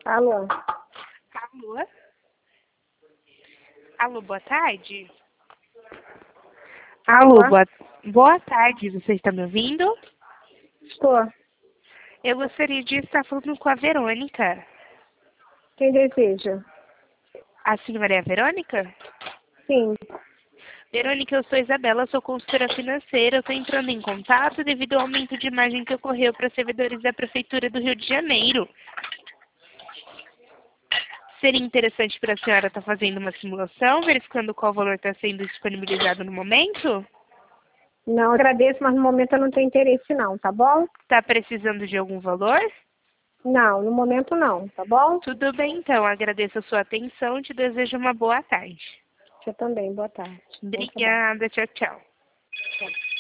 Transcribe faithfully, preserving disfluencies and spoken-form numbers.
Alô? Alô? Alô, boa tarde? Alô, Alô? boa, boa tarde, você está me ouvindo? Estou. Eu gostaria de estar falando com a Verônica. Quem deseja? A senhora é a Verônica? Sim. Verônica, eu sou Isabela, sou consultora financeira. Eu estou entrando em contato devido ao aumento de margem que ocorreu para servidores da Prefeitura do Rio de Janeiro. Seria interessante para a senhora estar fazendo uma simulação, verificando qual valor está sendo disponibilizado no momento? Não, agradeço, mas no momento eu não tenho interesse não, tá bom? Está precisando de algum valor? Não, no momento não, tá bom? Tudo bem, então. Agradeço a sua atenção e te desejo uma boa tarde. Você também, boa tarde. Bom trabalho. Obrigada. Tchau, tchau. Tchau.